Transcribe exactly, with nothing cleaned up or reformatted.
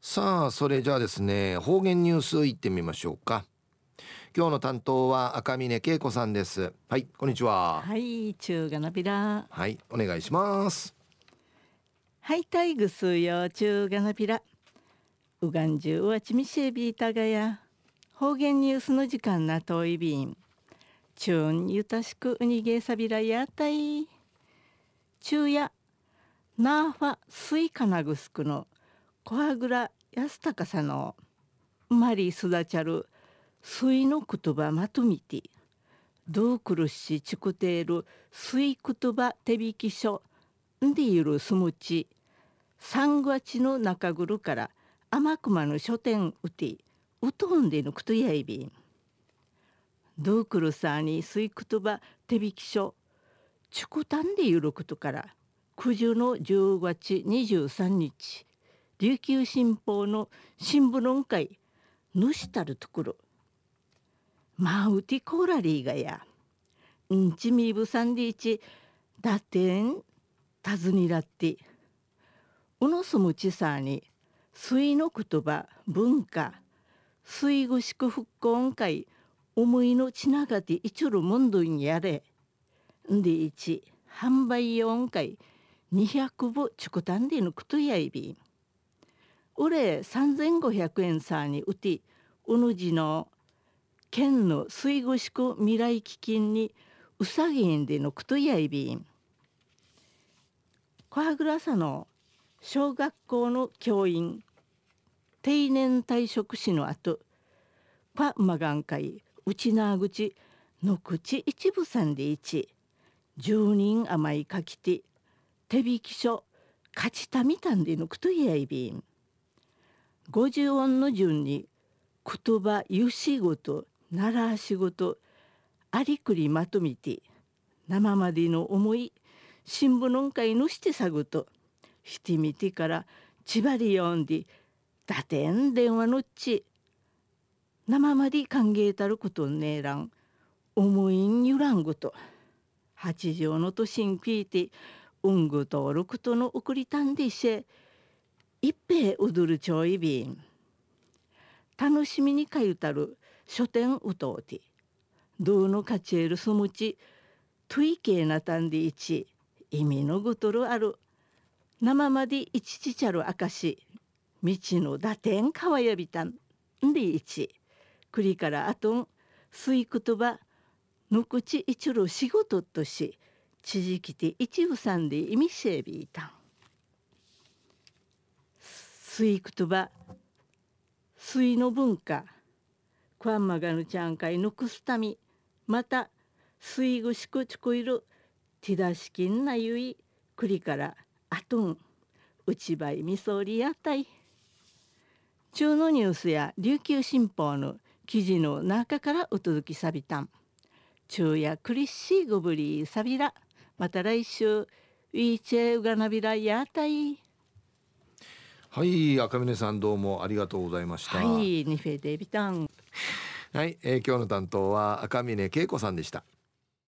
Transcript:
さあそれじゃあですね、方言ニュースいってみましょうか。今日の担当は赤嶺恵子さんです。はい、こんにちは。 はい、中がなびら。 はい、お願いします。 はい、タイグスよ、中がなびら。うがんじゅうはちみしえびいたがや。方言ニュースの時間なといびん。チュンゆたしくうにげさびらやたい。中や、ナーファスイカナグスクの小はぐらやすたかさの。うまりすだちゃる、スイの言葉まとみて。どうくるしちくているスイ言葉手引き書んでいるすむち三月の中ぐるから天熊の書店うてうとんでのくとやいびんどうくるさにスイ言葉手引き書ちくたんでいることからくじゅのじゅうがつにじゅうさんにち琉球新報の新聞論会ぬしたるところマウティコーラリーがやんちみぶさんでいちだてんたずにらってうのすむちさに水の言葉文化水ぐしく復興会思いのちながていちるもんどんやれんでいち販売よんかいにひゃくぶちくたんでぬくとやいびんうれさんぜんごひゃくえんさにうてうぬじの県の水ぐしく未来基金にうさぎんでのくとやいびん小はぐらさの小学校の教員定年退職しの後パマガン会うちなぐちのくち一部さんでいちじゅうにん甘いかきて手引き書勝ちたみたんでのくとやいびんごじゅう音の順に言葉ゆしごとならしごとありくりまとめて生までの思い新聞のんかいのしてさぐとしてみてからちばり読んでだてん電話のっち生まで歓迎たることねえらん思いんゆらんごと八条のとしん聞いてうんぐとることの送りたんでし一平うどるちょいびん楽しみにかゆたる書店うとうてどうのかちえるすむちといけなたんでいち意味のぐとるある生までいちちちゃるあかし道のだてんかわやびたんでいちくりからあとんすい言葉ぬくちいちる仕事としちじきて一部さんで意味せえびいたんすい言葉すいの文化クワンマガヌちゃんかいぬくすたみまたすいぐしくちこいるティダシキンなゆいくりからあとんうちばいみそりやたい中のニュースや琉球新報の記事の中からお届きさびたん中やクリッシーゴブリーサビラまた来週ウィーチェウガナビラやたいはい、赤嶺さんどうもありがとうございました。 はいニフェデビタンはい、えー今日の担当は赤嶺恵子さんでした。